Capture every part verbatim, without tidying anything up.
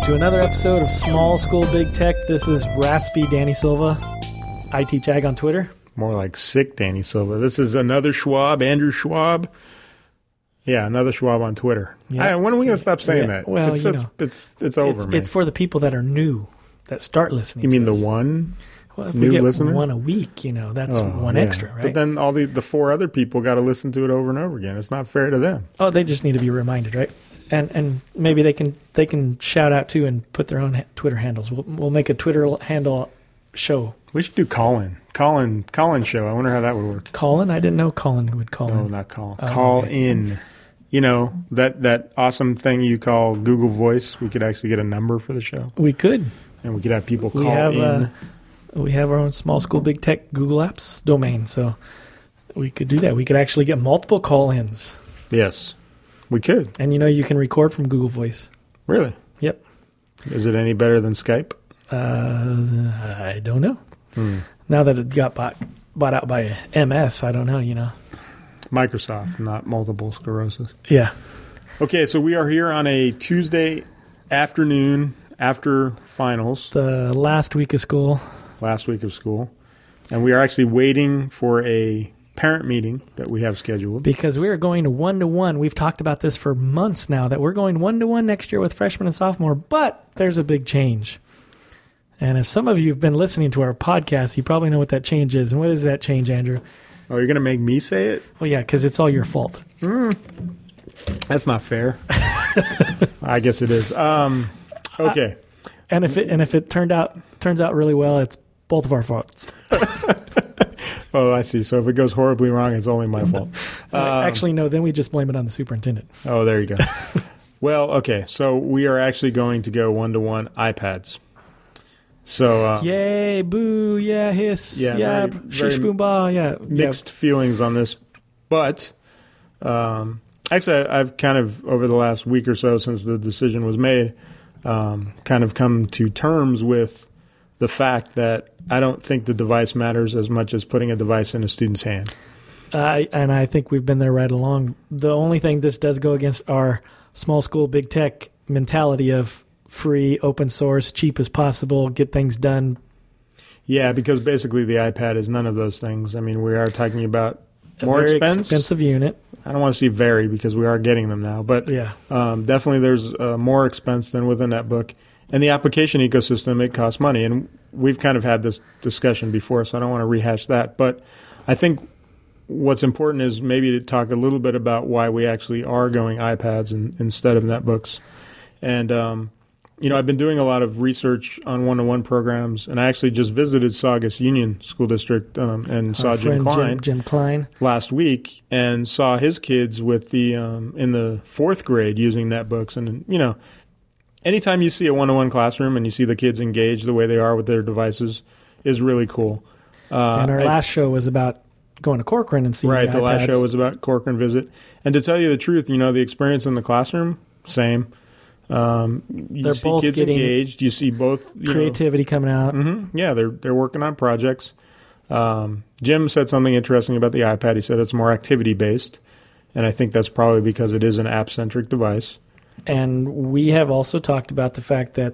to another episode of Small School Big Tech. This is Raspy Danny Silva. I teach ag on Twitter. More like sick Danny Silva. This is another Schwab, Andrew Schwab. Yeah, another Schwab on Twitter. Yeah. I, when are we going to stop saying Yeah, that? well, it's, you it's, know, it's, it's over, it's, man. it's for the people that are new, that start listening You mean to the us. one Well, if new we get listener? one a week, you know, that's Oh, one yeah. extra, right? But then all the, the four other people got to listen to it over and over again. It's not fair to them. Oh, they just need to be reminded, right? And and maybe they can they can shout out too and put their own ha- Twitter handles. We'll we'll make a Twitter handle show. We should do Colin. Colin Colin show. I wonder how that would work. Colin, I didn't know Colin would call No, in. not call. Oh, call okay. in. You know, that, that awesome thing you call Google Voice. We could actually get a number for the show. We could. And we could have people call We have in. uh, we have our own Small School Big Tech Google Apps domain, so we could do that. We could actually get multiple call-ins, Yes, we could. and you know you can record from Google Voice. Really? Yep. Is it any better than Skype? Uh, I don't know. Hmm. Now that it got bought bought out by M S, I don't know. You know. Microsoft, not multiple sclerosis. Yeah. Okay, so we are here on a Tuesday afternoon after finals, The last week of school. last week of school, and we are actually waiting for a parent meeting that we have scheduled. Because we are going to one-to-one. We've talked about this for months now, that we're going one-to-one next year with freshmen and sophomore, but there's a big change. And if some of you have been listening to our podcast, you probably know what that change is. And what is that change, Andrew? Oh, you're going to make me say it? Well, yeah, because it's all your fault. Mm. That's not fair. I guess it is. Um, okay. And if it and if it turned out turns out really well, it's both of our faults. Oh, I see. So if it goes horribly wrong, it's only my fault. Um, Actually, no, then we just blame it on the superintendent. Oh, there you go. Well, okay. So we are actually going to go one-to-one iPads. So uh, Yay, boo, yeah, hiss, Yeah, yeah, very- shish, very boom, ba, yeah. mixed feelings on this, but um, actually, I, I've kind of over the last week or so since the decision was made, um, kind of come to terms with the fact that I don't think the device matters as much as putting a device in a student's hand. Uh, and I think we've been there right along. The only thing this does go against our small school, big tech mentality of free, open source, cheap as possible, get things done. Yeah, because basically the iPad is none of those things. I mean, we are talking about A more very expense. expensive unit. I don't want to see very because we are getting them now, but Yeah. um, definitely there's uh, more expense than with a netbook. And the application ecosystem, it costs money. And we've kind of had this discussion before, so I don't want to rehash that. But I think what's important is maybe to talk a little bit about why we actually are going iPads in, instead of netbooks. And, um, you know, I've been doing a lot of research on one-to-one programs, and I actually just visited Saugus Union School District um, and saw Our Jim friend Klein Jim, Jim Klein. last week and saw his kids with the um, in the fourth grade using netbooks. And, you know, anytime you see a one-to-one classroom and you see the kids engaged the way they are with their devices is really cool. Uh, and our I- last show was about going to Corcoran and seeing Right, the the last iPads. show was about Corcoran visit. And to tell you the truth, you know, the experience in the classroom, same. Um, you They're see both kids getting engaged. You see both you creativity coming out. Know, mhm, yeah, they're they're working on projects. Um, Jim said something interesting about the iPad. He said it's more activity based, and I think that's probably because it is an app centric device. And we have also talked about the fact that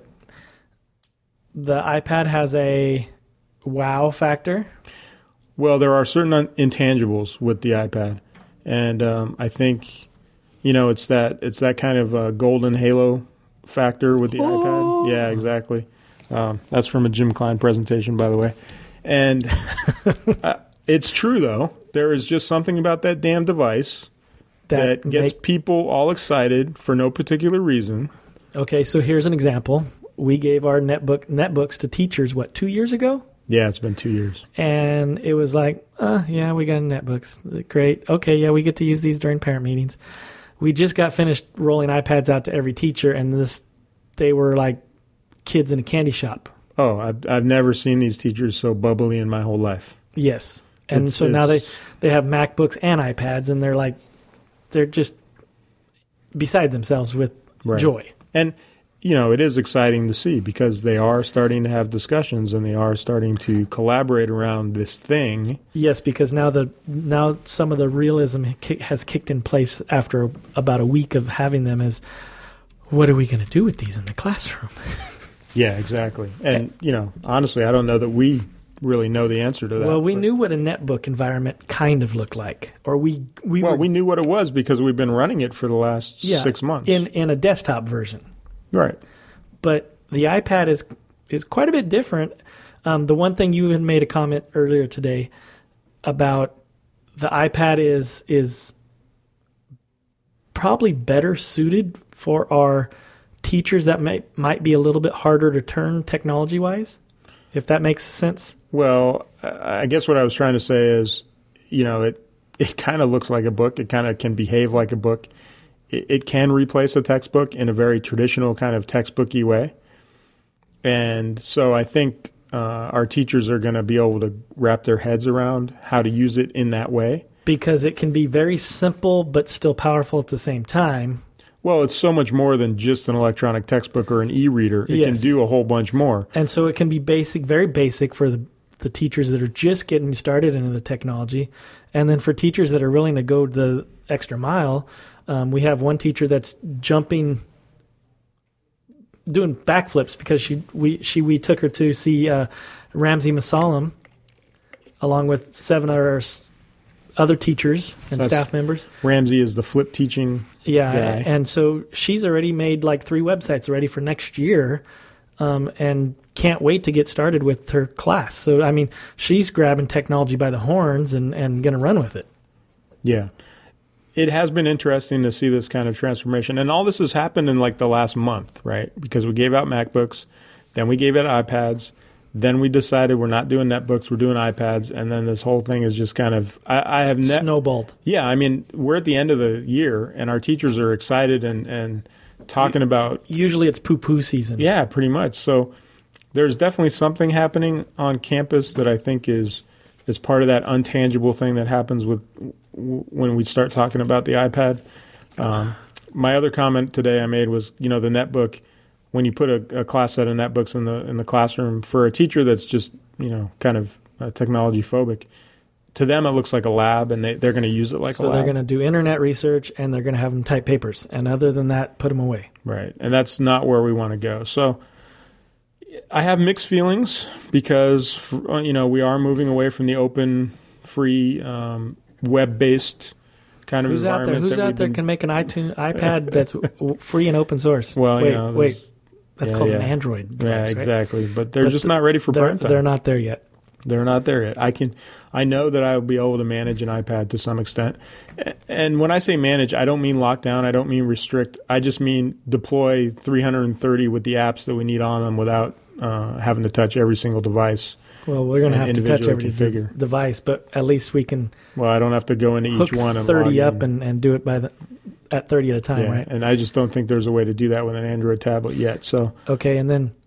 the iPad has a wow factor. Well, there are certain un- intangibles with the iPad, and um, I think, you know, it's that it's that kind of uh, golden halo factor with the Oh. iPad. Yeah, exactly. Um, that's from a Jim Klein presentation, by the way. And uh, it's true, though. There is just something about that damn device that, That gets make- people all excited for no particular reason. Okay, so here's an example. We gave our netbook netbooks to teachers, what, two years ago? Yeah, it's been two years. And it was like, uh, yeah, we got netbooks. Great. Okay, yeah, we get to use these during parent meetings. We just got finished rolling iPads out to every teacher, and this they were like kids in a candy shop. Oh, I've, I've never seen these teachers so bubbly in my whole life. Yes. And It's- so now they, it's- they have MacBooks and iPads, and they're like, they're just beside themselves with Right. joy. And, you know, it is exciting to see because they are starting to have discussions and they are starting to collaborate around this thing. Yes, because now the now some of the realism ki- has kicked in place after about a week of having them. Is what are we going to do with these in the classroom? Yeah, exactly. And, you know, honestly, I don't know that we really know the answer to that. Well, we but, knew what a netbook environment kind of looked like. Or we we Well, were, we knew what it was because we've been running it for the last yeah, six months. in in a desktop version. Right. But the iPad is is quite a bit different. Um, the one thing you had made a comment earlier today about the iPad is is probably better suited for our teachers that may, might be a little bit harder to turn technology-wise, if that makes sense. Well, I guess what I was trying to say is, you know, it it kind of looks like a book. It kind of can behave like a book. It, it can replace a textbook in a very traditional kind of textbooky way. And so I think uh, our teachers are going to be able to wrap their heads around how to use it in that way. Because it can be very simple but still powerful at the same time. Well, it's so much more than just an electronic textbook or an e-reader. It Yes. can do a whole bunch more. And so it can be basic, very basic for the, the teachers that are just getting started into the technology. And then for teachers that are willing to go the extra mile, um, we have one teacher that's jumping, doing backflips because she we she we took her to see uh, Ramsey Masalam along with seven other other teachers and That's- staff members. Ramsey is the flip teaching Yeah, guy. and so she's already made like three websites ready for next year, um, and can't wait to get started with her class. So, I mean, she's grabbing technology by the horns and, and going to run with it. Yeah. It has been interesting to see this kind of transformation. And all this has happened in like the last month, right? Because we gave out MacBooks, then we gave out iPads, then we decided we're not doing netbooks, we're doing iPads, and then this whole thing is just kind of, I, I have ne- Snowballed. Yeah, I mean, we're at the end of the year, and our teachers are excited and, and talking about... Usually it's poo-poo season. Yeah, pretty much. So there's definitely something happening on campus that I think is is part of that untangible thing that happens with w- when we start talking about the iPad. Um, my other comment today I made was, you know, the netbook, when you put a, a class set of netbooks in the in the classroom, for a teacher that's just, you know, kind of uh, technology phobic, to them it looks like a lab, and they, they're going to use it like So a lab. they're going to do internet research, and they're going to have them type papers. And other than that, put them away. Right. And that's not where we want to go. So I have mixed feelings because, you know, we are moving away from the open, free, um, web-based kind of Who's out there? environment. Who's that out we've there been- can make an iTunes iPad that's w- free and open source? Well, wait, you know, wait. there's- That's yeah, called an yeah. Android Yeah, device, right? exactly. But they're But just th- not ready for They're, prime time. they're not there yet. They're not there yet. I can, I know that I will be able to manage an iPad to some extent. A- And when I say manage, I don't mean lockdown. I don't mean restrict. I just mean deploy three hundred thirty with the apps that we need on them without uh, having to touch every single device. Well, we're going to And have to touch every individually de- configure. device, but at least we can Well, I don't have to go into hook each one and thirty log up in. and, and do it by the at thirty at a time, yeah, right? and I just don't think there's a way to do that with an Android tablet yet. So Okay, and then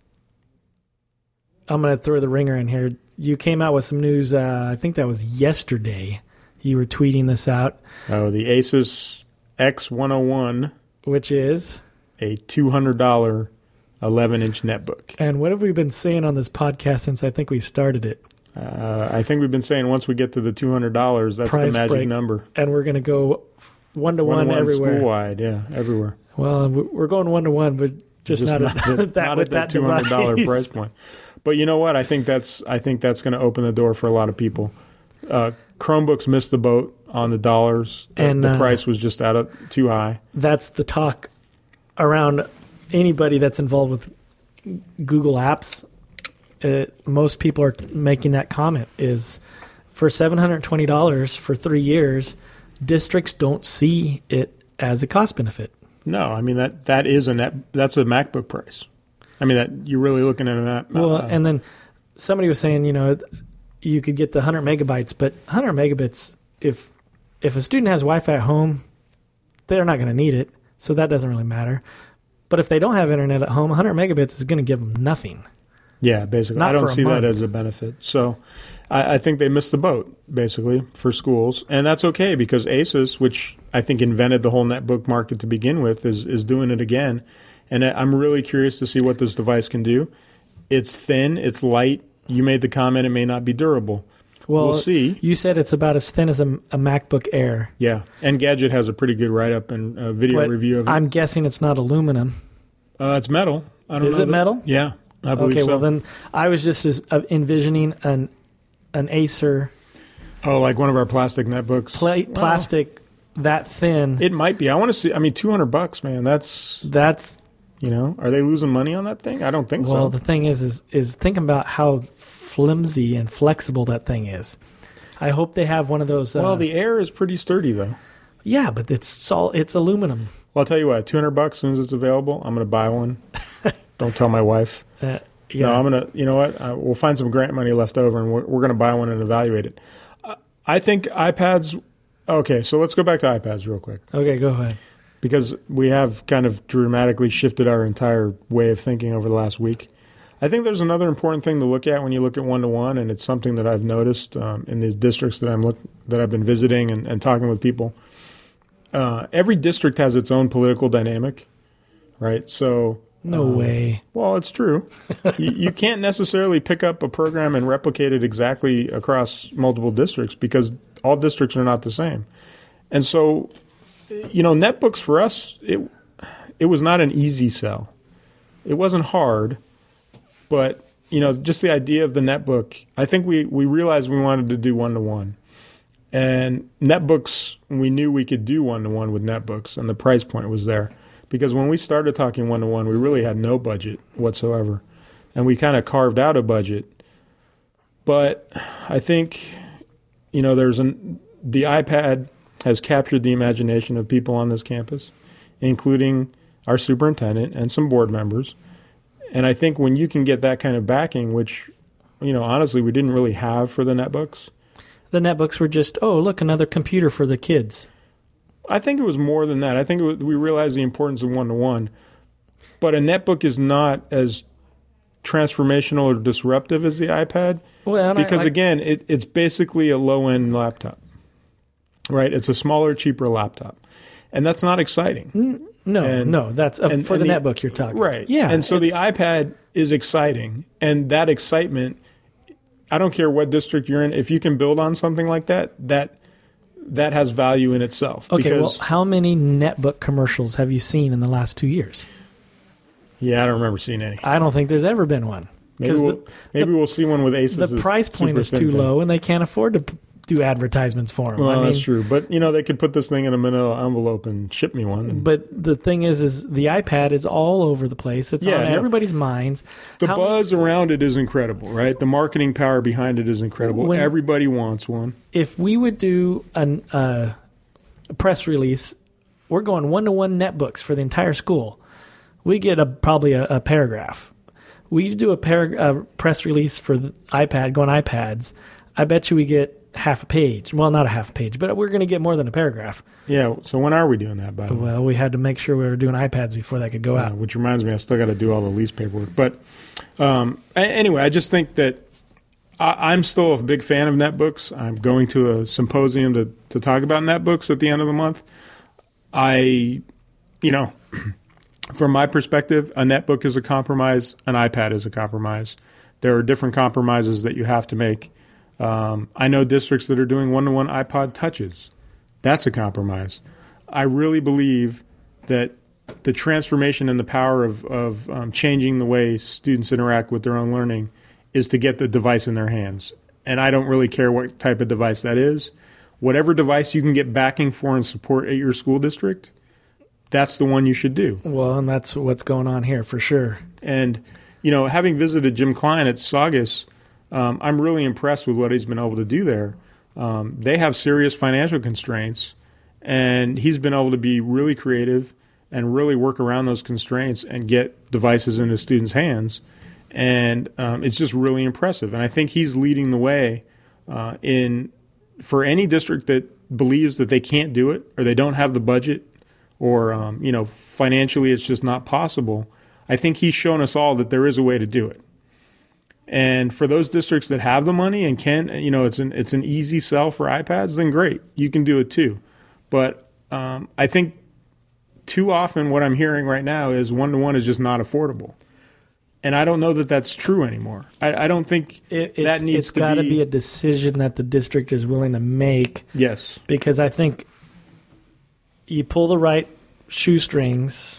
I'm going to throw the ringer in here. You came out with some news, uh, I think that was yesterday. You were tweeting this out, oh, the Asus X one oh one, which is... a two hundred dollars eleven inch netbook. And what have we been saying on this podcast since I think we started it? Uh, I think we've been saying once we get to the two hundred dollars, that's Price the magic break. number. And we're going to go one-to-one everywhere. School-wide, yeah, everywhere. Well, we're going one-to-one, but just, not, at at, that not with at that that two hundred dollars device. price point. But you know what? I think that's I think that's going to open the door for a lot of people. Uh, Chromebooks missed the boat on the dollars. The, And, the uh, price was just out of too high. That's the talk around anybody that's involved with Google Apps. Uh, most people are making that comment is for seven hundred twenty dollars for three years, districts don't see it as a cost benefit. No, I mean that that is a net. That's a MacBook price. I mean that you're really looking at that. Well, uh, and then somebody was saying, you know, you could get the one hundred megabytes, but one hundred megabits, if if a student has Wi-Fi at home, they're not going to need it, so that doesn't really matter. But if they don't have internet at home, one hundred megabits is going to give them nothing. yeah, basically, not I don't for a see month. that as a benefit. So, I, I think they missed the boat basically for schools, and that's okay because Asus, which I think invented the whole netbook market to begin with, is is doing it again. And I'm really curious to see what this device can do. It's thin, it's light. You made the comment it may not be durable. Well, We'll see. You said it's about as thin as a, a MacBook Air. Yeah, and Gadget has a pretty good write-up and uh, video But review of it. I'm guessing it's not aluminum. Uh, it's metal. I don't Is know it that- metal? Yeah, I believe Okay, so. well then I was just as, uh, envisioning an an Acer Oh, like one of our plastic netbooks. pla- Wow. plastic that thin. It might be. I want to see. I mean, two hundred bucks, man. That's, That's you know, are they losing money on that thing? I don't think well, so. the thing is, is is think about how flimsy and flexible that thing is. I hope they have one of those. Uh, Well, the Air is pretty sturdy, though. yeah, but it's sol- it's aluminum. Well, I'll tell you what. Two hundred bucks. As soon as it's available, I'm going to buy one. Don't tell my wife. Uh, yeah, No, I'm gonna. You know what? Uh, we'll find some grant money left over, and we're, we're gonna buy one and evaluate it. Uh, I think iPads. Okay, so let's go back to iPads real quick, okay, go ahead. because we have kind of dramatically shifted our entire way of thinking over the last week. I think there's another important thing to look at when you look at one to one, and it's something that I've noticed um, in the districts that I'm look that I've been visiting and, and talking with people. Uh, every district has its own political dynamic, right? So. No um, way. Well, it's true. you, you can't necessarily pick up a program and replicate it exactly across multiple districts because all districts are not the same. And so, you know, netbooks for us, it it was not an easy sell. It wasn't hard, but, you know, just the idea of the netbook, I think we, we realized we wanted to do one-to-one. And netbooks, we knew we could do one-to-one with netbooks, and the price point was there. Because when we started talking one-to-one, we really had no budget whatsoever. And we kind of carved out a budget. But I think, you know, there's an the iPad has captured the imagination of people on this campus, including our superintendent and some board members. And I think when you can get that kind of backing, which, you know, honestly, we didn't really have for the netbooks. The netbooks were just, oh, look, another computer for the kids. I think it was more than that. I think it was, we realized the importance of one-to-one. But a netbook is not as transformational or disruptive as the iPad. Well, Because, I, I, again, it, it's basically a low-end laptop, right? It's a smaller, cheaper laptop. And that's not exciting. no, and- no, that's uh, and- for and the, the- netbook you're talking. Right. Yeah. And so the it's- iPad is exciting. And that excitement, I don't care what district you're in, if you can build on something like that, that that has value in itself. Okay, because, well, how many netbook commercials have you seen in the last two years? yeah, I don't remember seeing any. I don't think there's ever been one. Maybe, Because we'll, the, maybe we'll see one with Asus. the price point is too low, and they can't afford to p- do advertisements for them. Well, I mean, that's true. But, you know, they could put this thing in a manila envelope and ship me one. And But the thing is, is the iPad is all over the place. It's Yeah, on no. everybody's minds. the How- buzz around it is incredible, right? The marketing power behind it is incredible. When- Everybody wants one. If we would do an, uh, a press release, we're going one-to-one netbooks for the entire school. We get a probably a, a paragraph. We do a, parag- a press release for the iPad, going iPads. I bet you we get half a page. Well, not a half a page, but we're going to get more than a paragraph. Yeah, so when are we doing that, by the way? Well, we had to make sure we were doing iPads before that could go Uh, out. which reminds me, I still got to do all the lease paperwork. But um, a- anyway, I just think that I, I'm still a big fan of netbooks. I'm going to a symposium to, to talk about netbooks at the end of the month. I, you know, from my perspective, a netbook is a compromise. An iPad is a compromise. There are different compromises that you have to make. Um, I know districts that are doing one-to-one iPod touches. That's a compromise. I really believe that the transformation and the power of, of um, changing the way students interact with their own learning is to get the device in their hands. And I don't really care what type of device that is. Whatever device you can get backing for and support at your school district, that's the one you should do. Well, and that's what's going on here for sure. And, you know, having visited Jim Klein at Saugus, um, I'm really impressed with what he's been able to do there. Um, they have serious financial constraints, and he's been able to be really creative and really work around those constraints and get devices into students' hands. And um, it's just really impressive. And I think he's leading the way uh, in for any district that believes that they can't do it or they don't have the budget or, um, you know, financially it's just not possible. I think he's shown us all that there is a way to do it. And for those districts that have the money and can, you know, it's an it's an easy sell for iPads, then great, you can do it too. But um, I think too often what I'm hearing right now is one-to-one is just not affordable. And I don't know that that's true anymore. I, I don't think It, that it's needs it's to got to be, be a decision that the district is willing to make, yes. because I think you pull the right shoestrings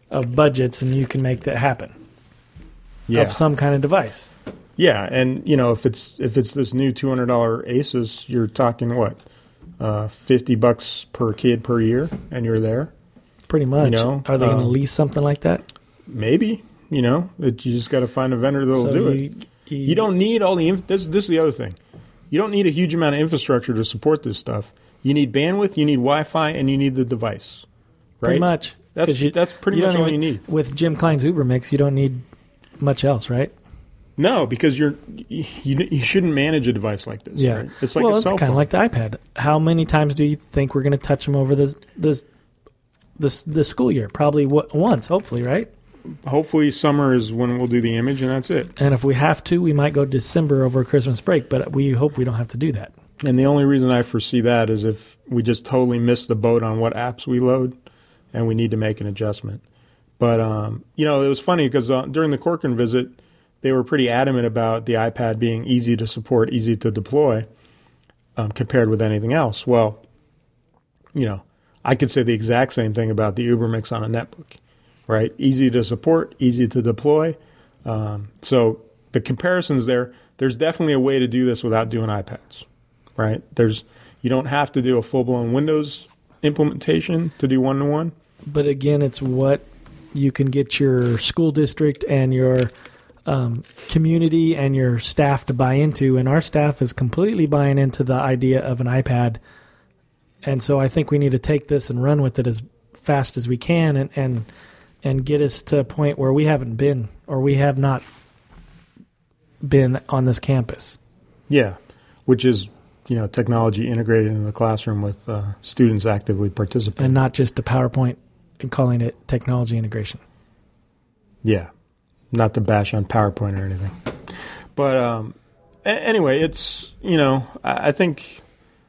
of budgets, and you can make that happen. Yeah. Of some kind of device. Yeah, and you know if it's if it's this new two hundred dollar Asus, you're talking what, uh, fifty bucks per kid per year, and you're there. Pretty much. You know, Are they going to um, lease something like that? Maybe. You know, it, you just got to find a vendor that'll So do you, it. You, You don't need all the. Inf- this this is the other thing. You don't need a huge amount of infrastructure to support this stuff. You need bandwidth, you need Wi-Fi, and you need the device. Right? Pretty much. That's 'Cause you, that's pretty you much don't all even- you need. With Jim Klein's UberMix, you don't need much else, right? No, because you're you, you shouldn't manage a device like this. Yeah. Right? It's like well, a it's cell kind phone. of like the iPad. How many times do you think we're going to touch them over this this this this school year? Probably w- once, hopefully, right? Hopefully, summer is when we'll do the image, and that's it. And if we have to, we might go December over Christmas break, but we hope we don't have to do that. And the only reason I foresee that is if we just totally miss the boat on what apps we load, and we need to make an adjustment. But um, you know, it was funny because uh, during the Corcoran visit, they were pretty adamant about the iPad being easy to support, easy to deploy, um, compared with anything else. Well, you know, I could say the exact same thing about the UberMix on a netbook, right? Easy to support, easy to deploy. Um, so the comparisons there, there's definitely a way to do this without doing iPads, right? There's you don't have to do a full-blown Windows implementation to do one-to-one. But again, it's what you can get your school district and your um, community and your staff to buy into. And our staff is completely buying into the idea of an iPad. And so I think we need to take this and run with it as fast as we can and, and, and get us to a point where we haven't been or we have not been on this campus. Yeah, which is, you know, technology integrated in the classroom with uh, students actively participating. And not just a PowerPoint and calling it technology integration. Yeah, not to bash on PowerPoint or anything. But um, a- anyway, it's, you know, I-, I think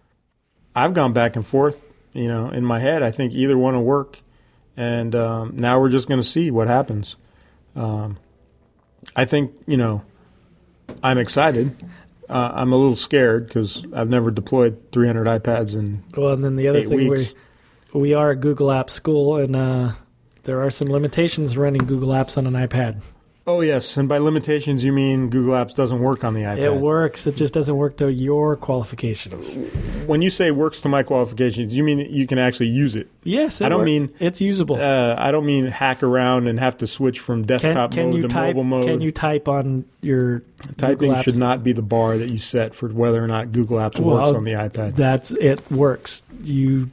I've gone back and forth, you know, in my head. I think either one will work. And um, now we're just going to see what happens. Um, I think, you know, I'm excited. Uh, I'm a little scared because I've never deployed three hundred iPads in Well, and then the other eight thing, weeks. we we are a Google Apps school, and uh, there are some limitations running Google Apps on an iPad. Oh, yes. And by limitations, you mean Google Apps doesn't work on the iPad. It works. It just doesn't work to your qualifications. When you say works to my qualifications, you mean you can actually use it? Yes, it I don't work- mean- it's usable. Uh, I don't mean hack around and have to switch from can desktop can mode you to type? mobile mode. Can you type on your Typing Google Apps? should not be the bar that you set for whether or not Google Apps Well, works on the iPad. That's it. Works. You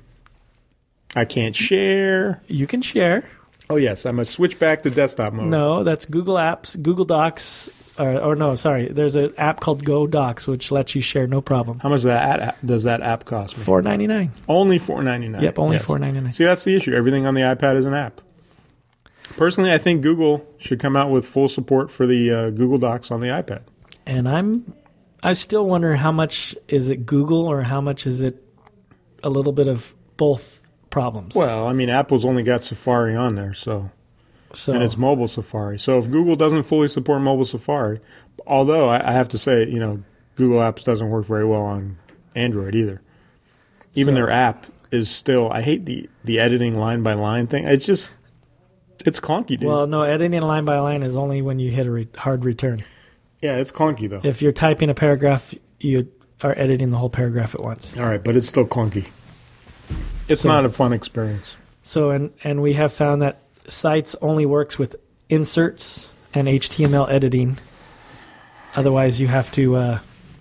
I can't share. you can share. Oh, yes. I must switch back to desktop mode. No, that's Google Apps, Google Docs, or, or no, sorry. There's an app called Go Docs which lets you share no problem. How much that app, does that app cost me? four ninety-nine. Only four ninety-nine. Yep, only Yes. four ninety-nine. See, that's the issue. Everything on the iPad is an app. Personally, I think Google should come out with full support for the uh, Google Docs on the iPad. And I'm, I still wonder how much is it Google or how much is it a little bit of both problems. Well, I mean, Apple's only got Safari on there, so so and it's mobile Safari. So if Google doesn't fully support mobile Safari, although I, I have to say, you know, Google Apps doesn't work very well on Android either. Even So- their app is still. I hate the the editing line by line thing. It's just it's clunky, dude. well, no, editing line by line is only when you hit a re- hard return. yeah, it's clunky though. If you're typing a paragraph, you are editing the whole paragraph at once. All right, but it's still clunky. It's So- not a fun experience. So, and and we have found that Sites only works with inserts and H T M L editing. Otherwise, you have to uh,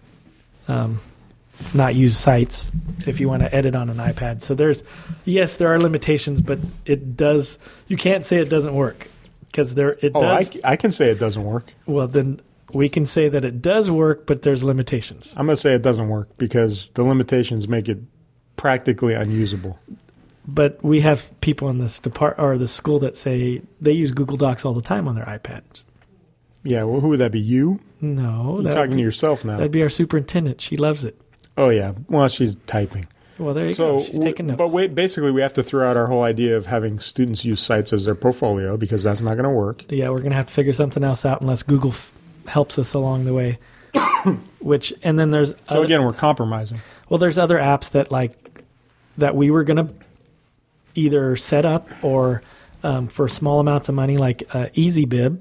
um, not use Sites if you want to edit on an iPad. So there's, yes, there are limitations, but it does. You can't say it doesn't work because there it Oh, does. I, I can say it doesn't work. Well, then we can say that it does work, but there's limitations. I'm going to say it doesn't work because the limitations make it practically unusable. But we have people in this depart or the school that say they use Google Docs all the time on their iPads. Yeah, well, who would that be? You? No, You're that talking would to be, yourself now. that'd be our superintendent. She loves it. Oh, yeah. Well, she's typing. Well, there you So, go. She's taking notes. but wait, basically, we have to throw out our whole idea of having students use Sites as their portfolio because that's not going to work. Yeah, we're gonna have to figure something else out unless Google f- helps us along the way. Which and then there's So other, again, we're compromising. well, there's other apps that like that we were gonna either set up or um, for small amounts of money, like uh, EasyBib,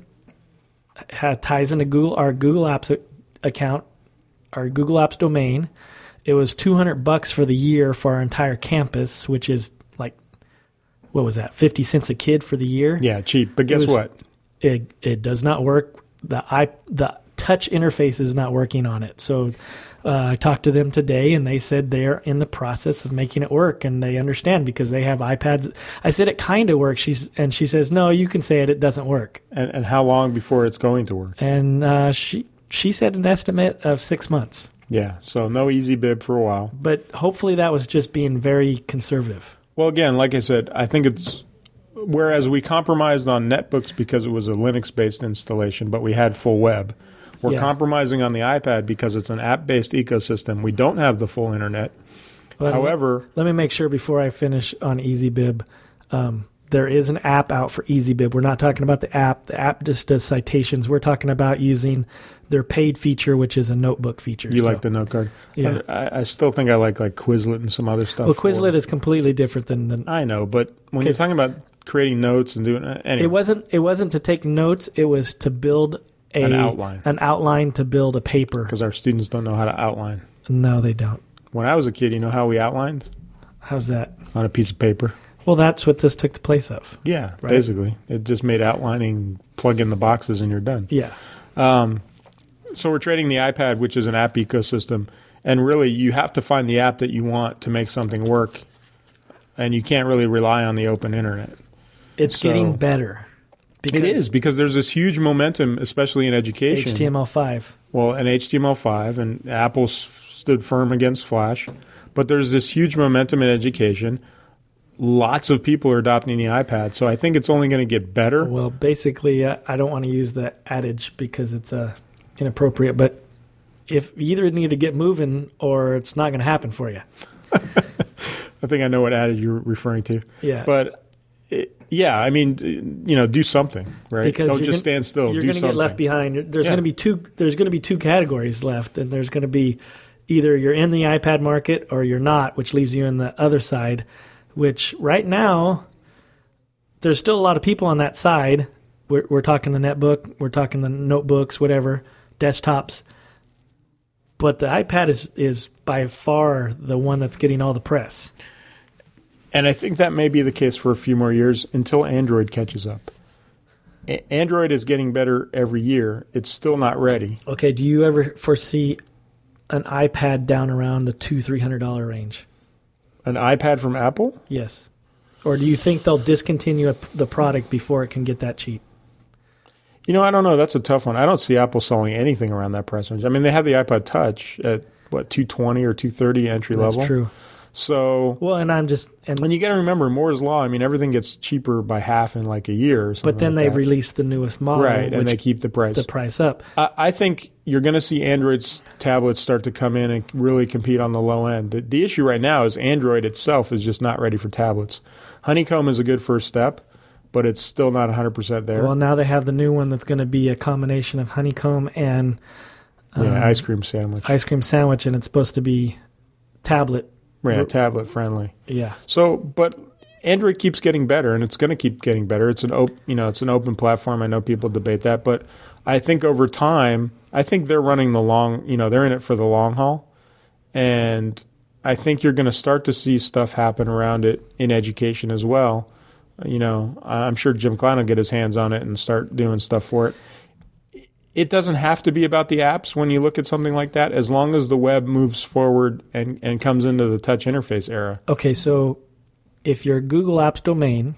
ha- ties into Google our Google Apps account, our Google Apps domain. It was two hundred bucks for the year for our entire campus, which is like, what was that, fifty cents a kid for the year? Yeah, cheap. But guess was, what? It it does not work. The i the touch interface is not working on it. So uh, I talked to them today, and they said they're in the process of making it work, and they understand because they have iPads. I said it kind of works. She's and she says, no, you can say it. It doesn't work. And, and how long before it's going to work? And uh, she she said an estimate of six months. Yeah, so no EasyBib for a while. But hopefully that was just being very conservative. Well, again, like I said, I think it's, whereas we compromised on NetBooks because it was a Linux-based installation, but we had full web. We're Yeah. compromising on the iPad because it's an app-based ecosystem. We don't have the full internet. But However, let me make sure before I finish on EasyBib, um, there is an app out for EasyBib. We're not talking about the app. The app just does citations. We're talking about using their paid feature, which is a notebook feature. you So- like the note card. Yeah. I, I still think I like like Quizlet and some other stuff. Well, for Quizlet it. is completely different than the. I know, but when you're 'Cause- talking about creating notes and doing anyway, It wasn't. It wasn't to take notes. It was to build a An outline. An outline to build a paper. because our students don't know how to outline. No, they don't. When I was a kid, you know how we outlined? How's that? On a piece of paper. Well, that's what this took the place of. Yeah, Right. basically. It just made outlining, plug in the boxes, and you're done. Yeah. Um, so we're trading the iPad, which is an app ecosystem, and really you have to find the app that you want to make something work, and you can't really rely on the open internet. It's So- getting better. It is, because there's this huge momentum, especially in education. H T M L five. Well, and H T M L five, and Apple s- stood firm against Flash. But there's this huge momentum in education. Lots of people are adopting the iPad, so I think it's only going to get better. Well, basically, uh, I don't want to use the adage because it's uh, inappropriate, but if you either need to get moving or it's not going to happen for you. I think I know what adage you're referring to. Yeah. But, it, yeah, I mean, you know, do something, right? Because Don't you're just gonna, stand still. You're do going to get something. left behind. There's Yeah. going to be two. There's going to be two categories left, and there's going to be either you're in the iPad market or you're not, which leaves you in the other side. Which right now, there's still a lot of people on that side. We're, we're talking the netbook, we're talking the notebooks, whatever, desktops. But the iPad is is by far the one that's getting all the press. And I think that may be the case for a few more years until Android catches up. A- Android is getting better every year. It's still not ready. Okay, do you ever foresee an iPad down around the two three hundred dollar range? An iPad from Apple? Yes. Or do you think they'll discontinue a, the product before it can get that cheap? You know, I don't know. That's a tough one. I don't see Apple selling anything around that price range. I mean, they have the iPod Touch at, what, two twenty or two thirty entry That's level? true. So, Well, and I'm just and and you got to remember, Moore's Law, I mean, everything gets cheaper by half in like a year or something but then like they that. release the newest model, Right, and which they keep the price. the price up. I, I think you're going to see Android's tablets start to come in and really compete on the low end. The, the issue right now is Android itself is just not ready for tablets. Honeycomb is a good first step, but it's still not one hundred percent there. Well, now they have the new one that's going to be a combination of honeycomb and um, yeah, ice cream sandwich. ice cream sandwich, and it's supposed to be tablet. Yeah, tablet friendly. Yeah. So, but Android keeps getting better, and it's going to keep getting better. It's an op- you know, it's an open platform. I know people debate that, but I think over time, I think they're running the long. You know, they're in it for the long haul, and I think you're going to start to see stuff happen around it in education as well. You know, I'm sure Jim Klein will get his hands on it and start doing stuff for it. It doesn't have to be about the apps when you look at something like that, as long as the web moves forward and, and comes into the touch interface era. Okay, so if you're Google Apps domain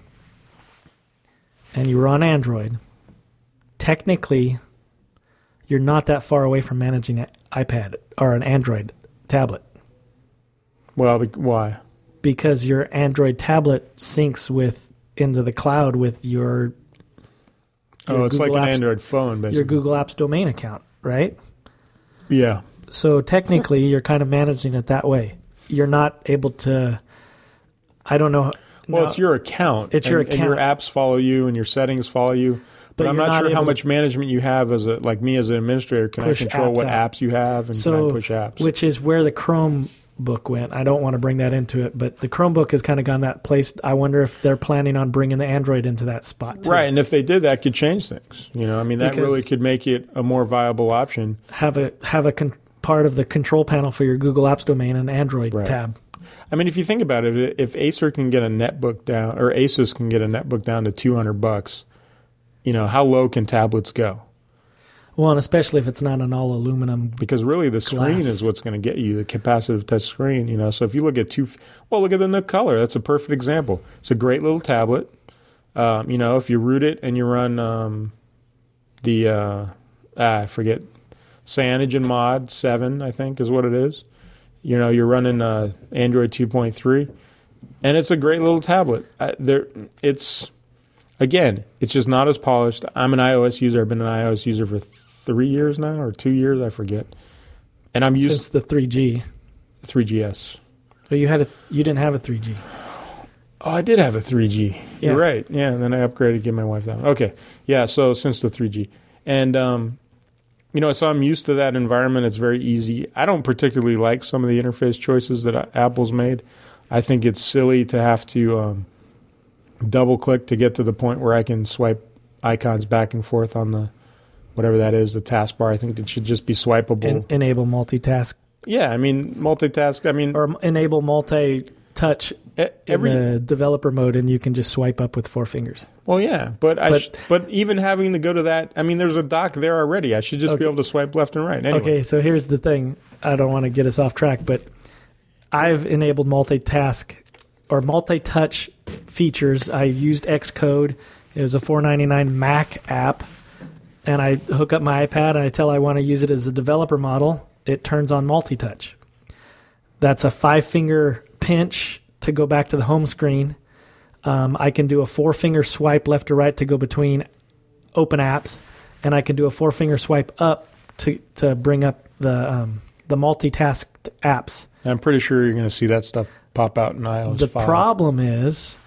and you were on Android, technically you're not that far away from managing an iPad or an Android tablet Well, be- why? because your Android tablet syncs with into the cloud with your, your Oh, it's Google like an Apps, Android phone, basically. your Google Apps domain account, right? Yeah. So technically you're kind of managing it that way. You're not able to, I don't know. Well, no, it's your account. It's your and, and your account. apps follow you, and your settings follow you. But, But I'm you're not, not sure how able to much management you have as a like me as an administrator. Can I push control apps what out. apps you have and so, can I push apps? which is where the Chrome Chromebook went. I don't want to bring that into it, but the Chromebook has kind of gone that place. I wonder if they're planning on bringing the Android into that spot too. Right, and if they did, that could change things. You know, I mean, that Because really could make it a more viable option. Have a have a con- part of the control panel for your Google Apps domain and Android Right. tab. I mean, if you think about it, if Acer can get a netbook down, or Asus can get a netbook down to two hundred bucks, you know, how low can tablets go? Well, and especially if it's not an all aluminum. Because really the screen Glass. is what's going to get you, the capacitive touch screen, you know. So if you look at two, well, look at the Nook Color. That's a perfect example. It's a great little tablet. Um, you know, if you root it and you run um, the, uh, ah, I forget, Cyanogen Mod seven, I think is what it is. You know, you're running uh, Android two point three, and it's a great little tablet. I, there, it's, again, it's just not as polished. I'm an iOS user. I've been an iOS user for three years now, or two years, I forget. And I'm used Since the three G. three G S. Oh, you had a th- you didn't have a three G. Oh, I did have a three G. Yeah. You're right. Yeah, and then I upgraded to get my wife down. Okay. Yeah, so since the three G. And, um, you know, so I'm used to that environment. It's very easy. I don't particularly like some of the interface choices that Apple's made. I think it's silly to have to um, double-click to get to the point where I can swipe icons back and forth on the whatever that is, the taskbar. I think it should just be swipeable. En- enable multitask. Yeah, I mean, multitask. I mean, Or m- enable multi-touch e- every. in the developer mode, and you can just swipe up with four fingers. Well, yeah, but I But- sh- but even having to go to that, I mean, there's a dock there already. I should just be Okay. able to swipe left and right. Anyway. Okay, so here's the thing. I don't want to get us off track, but I've enabled multitask or multi-touch features. I used Xcode. It was a four ninety-nine Mac app, and I hook up my iPad and I tell I want to use it as a developer model. It turns on multi-touch. That's a five-finger pinch to go back to the home screen. Um, I can do a four-finger swipe left or right to go between open apps, and I can do a four-finger swipe up to to bring up the um, the multitasked apps. I'm pretty sure you're going to see that stuff pop out in iOS The five. problem is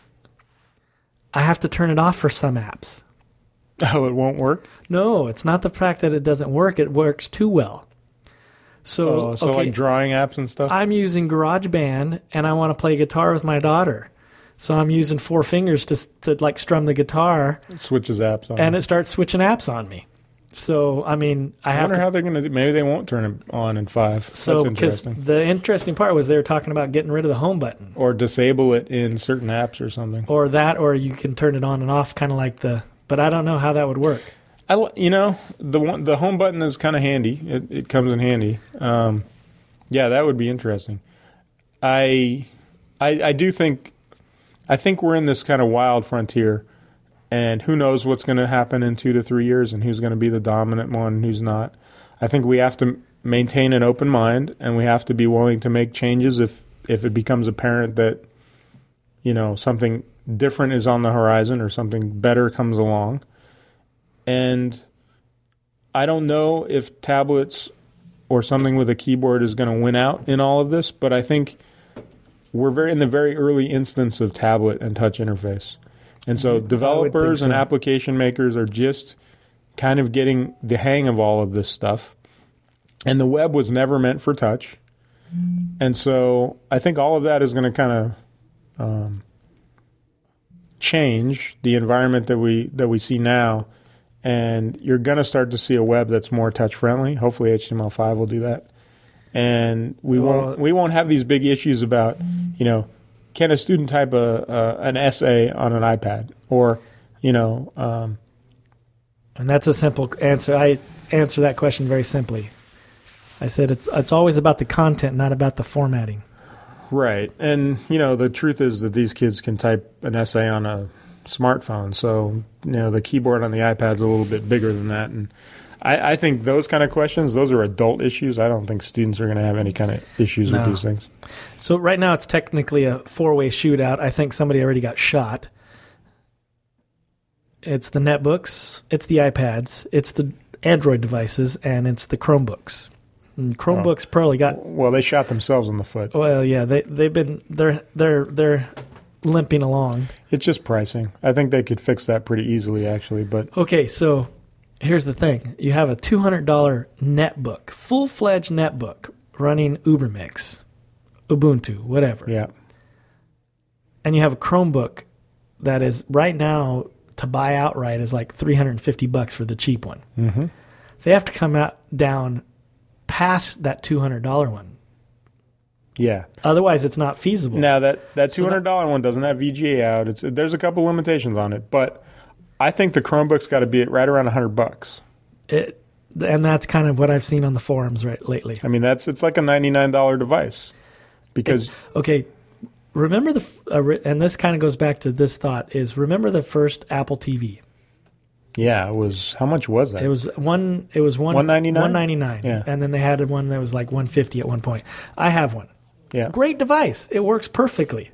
I have to turn it off for some apps. Oh, it won't work? No, it's not the fact that it doesn't work. It works too well. So, Oh, so okay, like drawing apps and stuff? I'm using GarageBand, and I want to play guitar with my daughter. So I'm using four fingers to to like strum the guitar, It switches apps on. and it starts switching apps on me. So I mean, I I have wonder to. how they're going to do. Maybe they won't turn it on in five. So That's because interesting. the interesting part was they were talking about getting rid of the home button, Or disable it in certain apps or something. or that, or you can turn it on and off, kind of like the. But I don't know how that would work. I, li- you know, the one, the home button is kind of handy. It, it comes in handy. Um, yeah, that would be interesting. I, I, I do think, I think we're in this kind of wild frontier, and who knows what's going to happen in two to three years, and who's going to be the dominant one, and who's not. I think we have to maintain an open mind, and we have to be willing to make changes if if it becomes apparent that, you know, something different is on the horizon or something better comes along. And I don't know if tablets or something with a keyboard is going to win out in all of this, but I think we're very in the very early instance of tablet and touch interface. And so developers so. and application makers are just kind of getting the hang of all of this stuff. And the web was never meant for touch. And so I think all of that is going to kind of um, change the environment that we that we see now. And you're going to start to see a web that's more touch friendly. Hopefully H T M L five will do that. And we Well, won't we won't have these big issues about, you know, can a student type a, a an essay on an iPad, or, you know, um, And that's a simple answer. I answer that question very simply. I said it's it's always about the content, not about the formatting. right. And, you know, the truth is that these kids can type an essay on a smartphone. So, you know, the keyboard on the iPad's a little bit bigger than that. And I, I think those kind of questions, those are adult issues. I don't think students are going to have any kind of issues No. with these things. So right now it's technically a four-way shootout. I think somebody already got shot. It's the netbooks, it's the iPads, it's the Android devices, and it's the Chromebooks. And Chromebooks Oh. probably got Well, they shot themselves in the foot. well, yeah, they they've been they're they're they're limping along. It's just pricing. I think they could fix that pretty easily, actually. But Okay, so here's the thing. You have a two hundred dollars netbook, full-fledged netbook running UberMix. Ubuntu, whatever. Yeah. And you have a Chromebook that is right now to buy outright is like three hundred fifty bucks for the cheap one. Mm-hmm. They have to come out down past that two hundred dollars one. Yeah. Otherwise, it's not feasible. Now, that, that So two hundred dollars one doesn't have V G A out. It's There's a couple limitations on it, but I think the Chromebook's got to be at right around one hundred bucks. It, and that's kind of what I've seen on the forums right lately. I mean, that's it's like a ninety-nine dollars device. Because... It's, okay, remember the... Uh, and this kind of goes back to this thought, is remember the first Apple T V? Yeah, it was... How much was that? It was one... It was one... one ninety-nine? one ninety-nine. Yeah. And then they had one that was like one fifty at one point. I have one. Yeah. Great device. It works perfectly.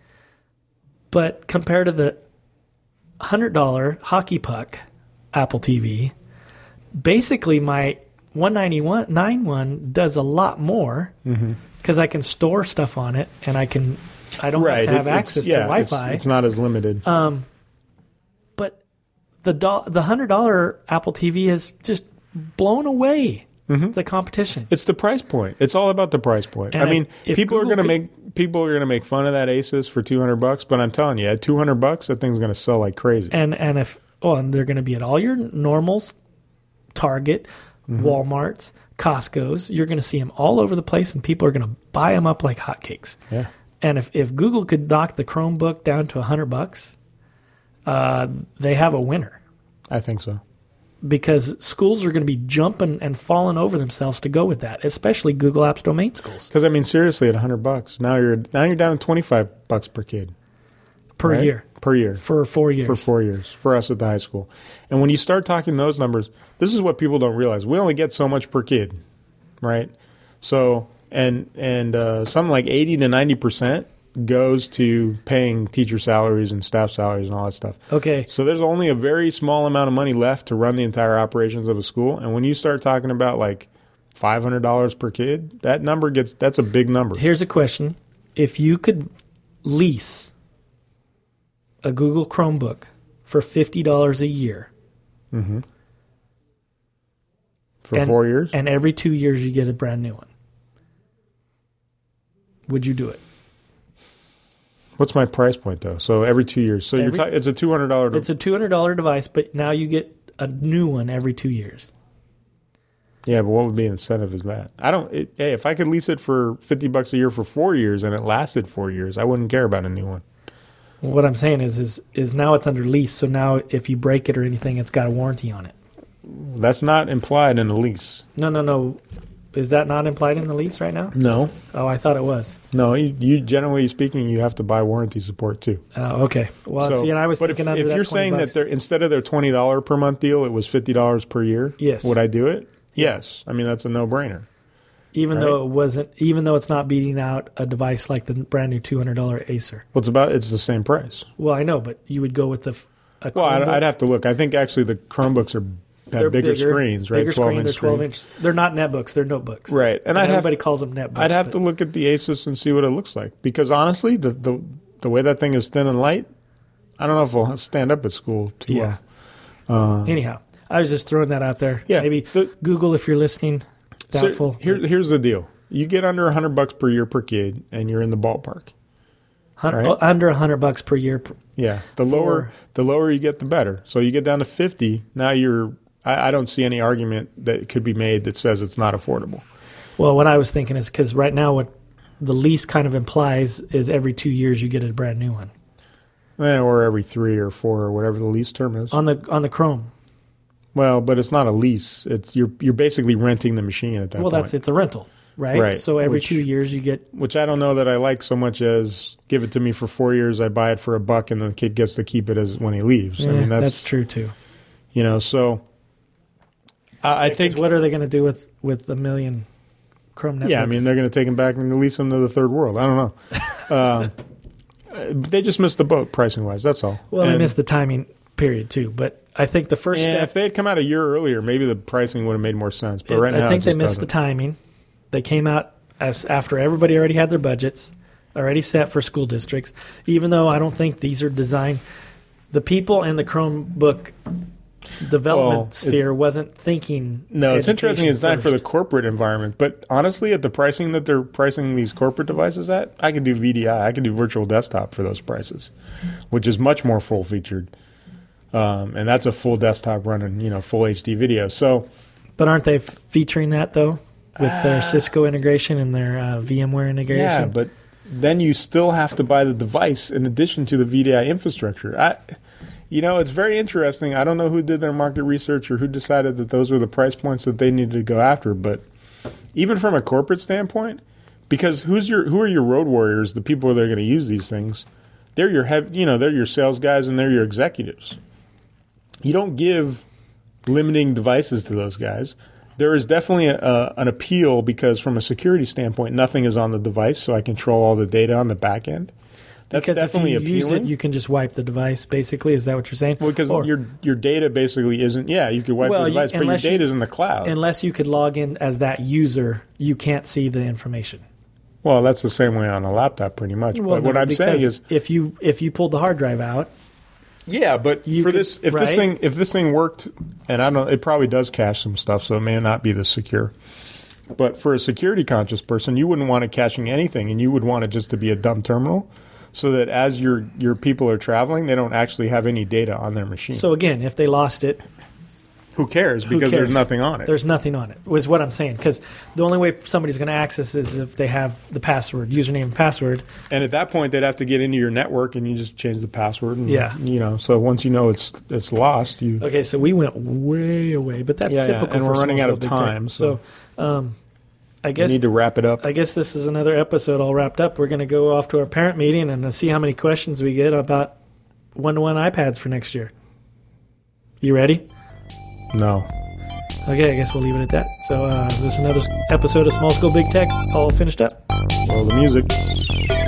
But compared to the one hundred dollars hockey puck Apple T V, basically my one ninety-nine one does a lot more because mm-hmm. I can store stuff on it and I can I don't right. have to have it, access yeah, to Wi-Fi. It's, it's not as limited. Um, but the do- the one hundred dollars Apple T V has just blown away mm-hmm. the competition. It's the price point. It's all about the price point. And I if, mean, if people Google are going to could, make people are going to make fun of that Asus for two hundred bucks, but I'm telling you, at two hundred bucks, that thing's going to sell like crazy. And and if oh, and they're going to be at all your normals, Target, mm-hmm. Walmart's, Costco's. You're going to see them all over the place, and people are going to buy them up like hotcakes. Yeah. And if, if Google could knock the Chromebook down to a hundred bucks, uh, they have a winner. I think so. Because schools are going to be jumping and falling over themselves to go with that, especially Google Apps domain schools. Because I mean, seriously, at a hundred bucks, now you're now you're down to twenty five bucks per kid per right? year. Per year for four years. For four years for us at the high school. And when you start talking those numbers, this is what people don't realize. We only get so much per kid, right? So and and uh, something like eighty to ninety percent goes to paying teacher salaries and staff salaries and all that stuff. Okay. So there's only a very small amount of money left to run the entire operations of a school. And when you start talking about like five hundred dollars per kid, that number gets, that's a big number. Here's a question. If you could lease a Google Chromebook for fifty dollars a year. Mm-hmm. For and, four years? And every two years you get a brand new one. Would you do it? What's my price point, though? So every two years. So every, you're ta- it's a two hundred dollars. It's a two hundred dollars device, but now you get a new one every two years. Yeah, but what would be the incentive is that? I don't. It, hey, if I could lease it for fifty bucks a year for four years and it lasted four years, I wouldn't care about a new one. Well, what I'm saying is, is, is now it's under lease. So now if you break it or anything, it's got a warranty on it. That's not implied in the lease. No, no, no. Is that not implied in the lease right now? No. Oh, I thought it was. No, you, you generally speaking, you have to buy warranty support too. Oh, okay. Well, so, see, and I was but thinking if, under if that you're twenty saying bucks. that they're, instead of their twenty dollars per month deal, it was fifty dollars per year. Yes. Would I do it? Yes. I mean, that's a no-brainer. Even right? though it wasn't, even though it's not beating out a device like the brand new two hundred dollars Acer. Well, it's about it's the same price. Well, I know, but you would go with the. A well, I'd, I'd have to look. I think actually the Chromebooks are have they're bigger, bigger screens, right? Bigger twelve screen, inch they're twelve screen. inch. They're not netbooks, they're notebooks. Right, and, and I'd everybody have, calls them netbooks. I'd have but, to look at the Asus and see what it looks like because honestly, the the the way that thing is thin and light, I don't know if it'll stand up at school too yeah. well. Uh, Anyhow, I was just throwing that out there. Yeah, maybe the, Google if you're listening. Doubtful. So here, here's the deal: you get under a hundred bucks per year per kid, and you're in the ballpark. Right? Oh, under a hundred bucks per year. Per, yeah, the lower for, the lower you get, the better. So you get down to fifty. Now you're. I, I don't see any argument that could be made that says it's not affordable. Well, what I was thinking is because right now what the lease kind of implies is every two years you get a brand new one. Eh, or every three or four or whatever the lease term is. On the on the Chrome. Well, but it's not a lease. It's you're you're basically renting the machine at that well, point. Well, that's it's a rental, right? Right. So every which, two years you get. Which I don't know that I like so much as give it to me for four years. I buy it for a buck, and the kid gets to keep it as when he leaves. Yeah, I mean, that's, that's true too. You know, so I, I think what are they going to do with with a million Chrome netbooks? Yeah, I mean they're going to take them back and release them to the third world. I don't know. uh, they just missed the boat pricing wise. That's all. Well, and, they missed the timing period too. But I think the first and step. If they had come out a year earlier, maybe the pricing would have made more sense. But right I now, I think it they just missed doesn't. the timing. They came out as after everybody already had their budgets already set for school districts. Even though I don't think these are designed, the people in the Chromebook development Well, sphere wasn't thinking. No, it's interesting. It's not for the first. corporate environment, but honestly, at the pricing that they're pricing these corporate devices at, I could do V D I. I could do virtual desktop for those prices, which is much more full featured, um, and that's a full desktop running, you know, full H D video. So, But aren't they featuring that though with their Cisco integration and their uh, VMware integration? yeah, but then you still have to buy the device in addition to the V D I infrastructure. I, you know, it's very interesting. I don't know who did their market research or who decided that those were the price points that they needed to go after, but even from a corporate standpoint, because who's your who are your road warriors? The people that are going to use these things, they're your hev- you know, they're your sales guys and they're your executives. You don't give limiting devices to those guys. There is definitely a, a, an appeal because from a security standpoint, nothing is on the device, so I control all the data on the back end. That's because definitely if you appealing. use it, you can just wipe the device. Basically, is that what you're saying? Well, because Or- your your data basically isn't. Yeah, you could wipe Well, the you- device, but your unless you- data is in the cloud. unless you could log in as that user, you can't see the information. Well, that's the same way on a laptop, pretty much. Well, but what no, I'm saying because is, if you if you pulled the hard drive out, yeah, but You for could- this, if right? this thing, if this thing worked, and I don't, it probably does cache some stuff, so it may not be this secure. But for a security conscious person, you wouldn't want it caching anything, and you would want it just to be a dumb terminal, so that as your your people are traveling, they don't actually have any data on their machine. so again, if they lost it, who cares? who Because cares? there's nothing on it. There's nothing on it. Was what I'm saying. Because the only way somebody's going to access is if they have the password, username, and password. And at that point, they'd have to get into your network, and you just change the password. And, Yeah. you know. So once you know it's it's lost, you. Okay, so we went way away, but that's Yeah, yeah, typical. and for we're running small out of scale big tech. time, So, so- um, I You guess need to wrap it up. I guess this is another episode all wrapped up. We're going to go off to our parent meeting and see how many questions we get about one-to-one iPads for next year. You ready? No. Okay, I guess we'll leave it at that. So uh, this is another episode of Small School Big Tech, all finished up. Well, the music.